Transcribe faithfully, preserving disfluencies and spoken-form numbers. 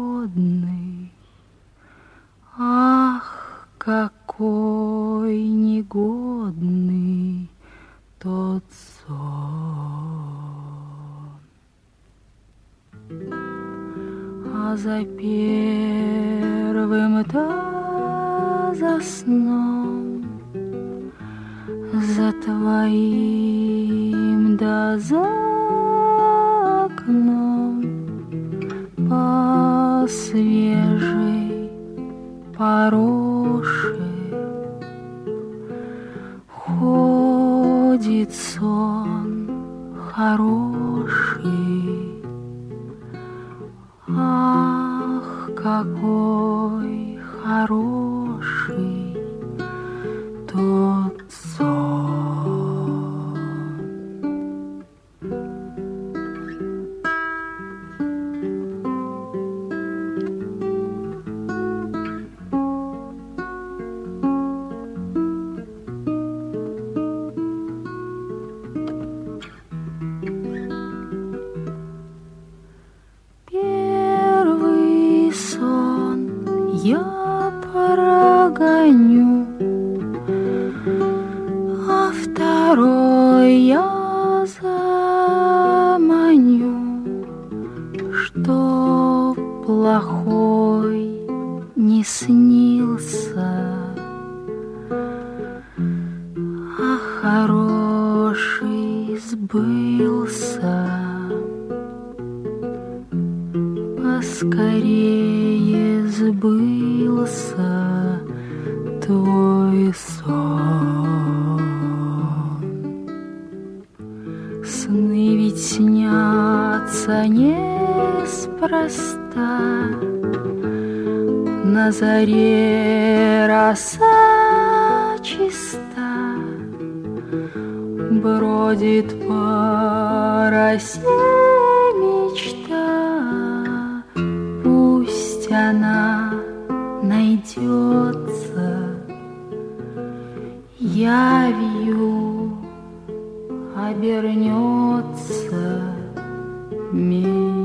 негодный, ах, какой негодный тот сон. А за первым-то за сном, за твоим да за окном по свежей пороше ходит сон хороший. Ах, какой хороший тот сон. Первый сон я прогоню, а второй я заманю, чтоб плохой не снился, а хороший сбылся. Поскорее сбылся твой сон. Сны ведь снятся неспроста, на заре роса чиста бродит по росе мечта. Пусть она найдется, явью обернется мечта.